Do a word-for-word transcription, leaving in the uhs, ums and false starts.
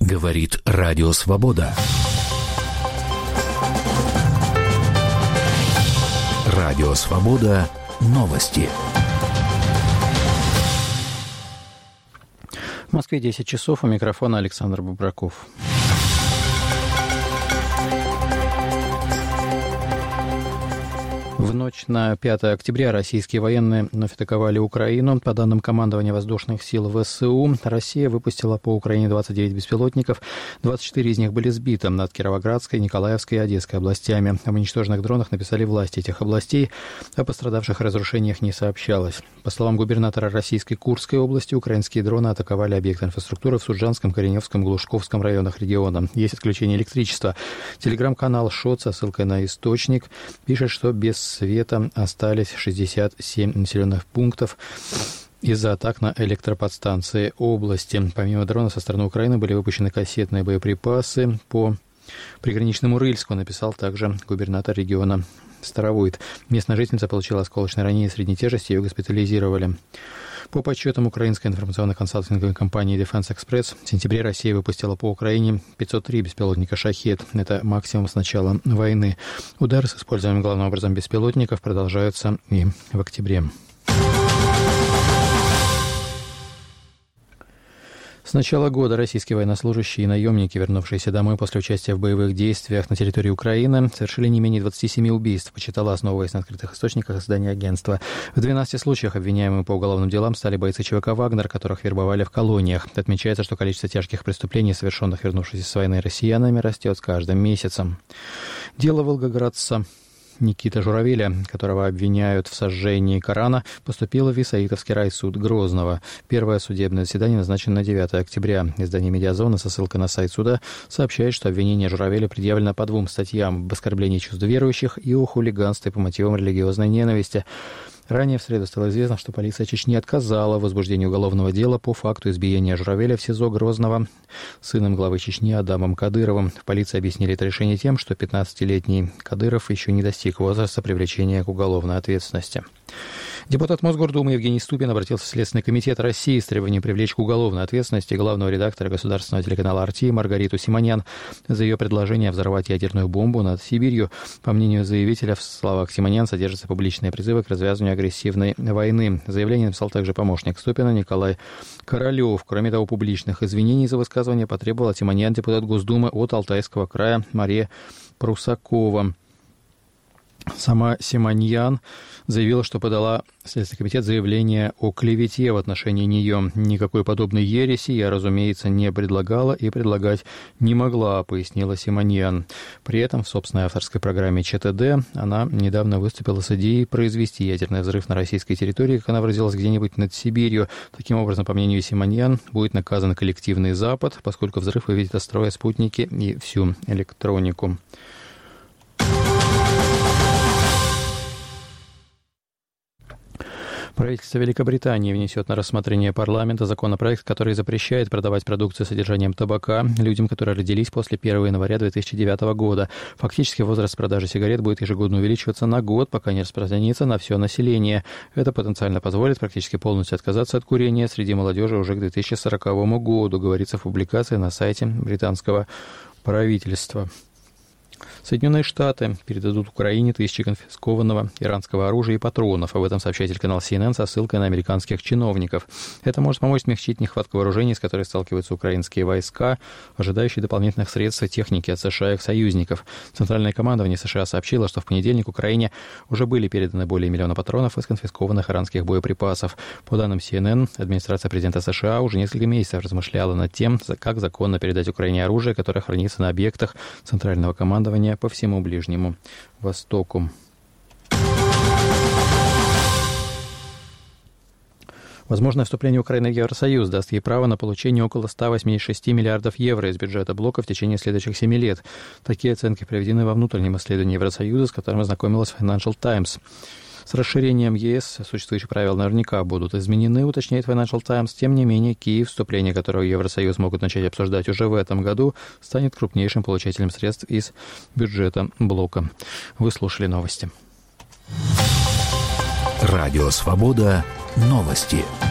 Говорит Радио Свобода. Радио Свобода. Новости. В Москве десять часов. У микрофона Александр Бубраков. В ночь на пятое октября российские военные вновь атаковали Украину. По данным командования воздушных сил ВСУ, Россия выпустила по Украине двадцать девять беспилотников. двадцать четыре из них были сбиты над Кировоградской, Николаевской и Одесской областями. Об уничтоженных дронах написали власти этих областей. О пострадавших разрушениях не сообщалось. По словам губернатора российской Курской области, украинские дроны атаковали объекты инфраструктуры в Суджанском, Кореневском, Глушковском районах региона. Есть отключение электричества. Телеграм-канал ШОТ со ссылкой на источник пишет, что без света остались шестьдесят семь населенных пунктов из-за атак на электроподстанции области. Помимо дрона со стороны Украины были выпущены кассетные боеприпасы по приграничному Рыльску, написал также губернатор региона Старовойт. Местная жительница получила осколочное ранение средней тяжести, ее госпитализировали. По подсчетам украинской информационно-консалтинговой компании Defense Express, в сентябре Россия выпустила по Украине пятьсот три беспилотника «Шахед». Это максимум с начала войны. Удары с использованием главным образом беспилотников продолжаются и в октябре. С начала года российские военнослужащие и наемники, вернувшиеся домой после участия в боевых действиях на территории Украины, совершили не менее двадцати семи убийств, почитала, основываясь на открытых источниках издания агентства. В двенадцати случаях обвиняемыми по уголовным делам стали бойцы ЧВК «Вагнер», которых вербовали в колониях. Отмечается, что количество тяжких преступлений, совершенных вернувшись с войны россиянами, растет с каждым месяцем. Дело волгоградца Никиты Журавеля, которого обвиняют в сожжении Корана, поступило в Исаитовский райсуд Грозного. Первое судебное заседание назначено на девятое октября. Издание «Медиазона» со ссылкой на сайт суда сообщает, что обвинение Журавеля предъявлено по двум статьям: об оскорблении чувств верующих и о хулиганстве по мотивам религиозной ненависти. Ранее в среду стало известно, что полиция Чечни отказала в возбуждении уголовного дела по факту избиения Журавеля в СИЗО Грозного сыном главы Чечни Адамом Кадыровым. В полиции объяснили это решение тем, что пятнадцатилетний Кадыров еще не достиг возраста привлечения к уголовной ответственности. Депутат Мосгордумы Евгений Ступин обратился в Следственный комитет России с требованием привлечь к уголовной ответственности главного редактора государственного телеканала эр ти Маргариту Симоньян за ее предложение взорвать ядерную бомбу над Сибирью. По мнению заявителя, в словах Симоньян содержатся публичные призывы к развязыванию агрессивной войны. Заявление написал также помощник Ступина Николай Королев. Кроме того, публичных извинений за высказывание потребовал от Симоньян депутат Госдумы от Алтайского края Мария Прусакова. Сама Симоньян заявила, что подала в Следственный комитет заявление о клевете в отношении нее. Никакой подобной ереси я, разумеется, не предлагала и предлагать не могла, пояснила Симоньян. При этом в собственной авторской программе ЧТД она недавно выступила с идеей произвести ядерный взрыв на российской территории, как она выразилась, где-нибудь над Сибирью. Таким образом, по мнению Симоньян, будет наказан коллективный Запад, поскольку взрыв выведет из строя спутники и всю электронику. Правительство Великобритании внесет на рассмотрение парламента законопроект, который запрещает продавать продукцию с содержанием табака людям, которые родились после первого января две тысячи девятого года. Фактически возраст продажи сигарет будет ежегодно увеличиваться на год, пока не распространится на все население. Это потенциально позволит практически полностью отказаться от курения среди молодежи уже к две тысячи сороковому году, говорится в публикации на сайте британского правительства. Соединенные Штаты передадут Украине тысячи конфискованного иранского оружия и патронов. Об этом сообщает телеканал си эн эн со ссылкой на американских чиновников. Это может помочь смягчить нехватку вооружений, с которой сталкиваются украинские войска, ожидающие дополнительных средств и техники от США и их союзников. Центральное командование США сообщило, что в понедельник Украине уже были переданы более миллиона патронов из конфискованных иранских боеприпасов. По данным си эн эн, администрация президента США уже несколько месяцев размышляла над тем, как законно передать Украине оружие, которое хранится на объектах Центрального командования по всему Ближнему Востоку. Возможное вступление Украины в Евросоюз даст ей право на получение около ста восьмидесяти шести миллиардов евро из бюджета блока в течение следующих семи лет. Такие оценки приведены во внутреннем исследовании Евросоюза, с которым ознакомилась Financial Times. С расширением ЕС существующие правила наверняка будут изменены, уточняет Financial Times. Тем не менее, Киев, вступление которого в Евросоюз могут начать обсуждать уже в этом году, станет крупнейшим получателем средств из бюджета блока. Вы слушали новости. Радио «Свобода». Новости.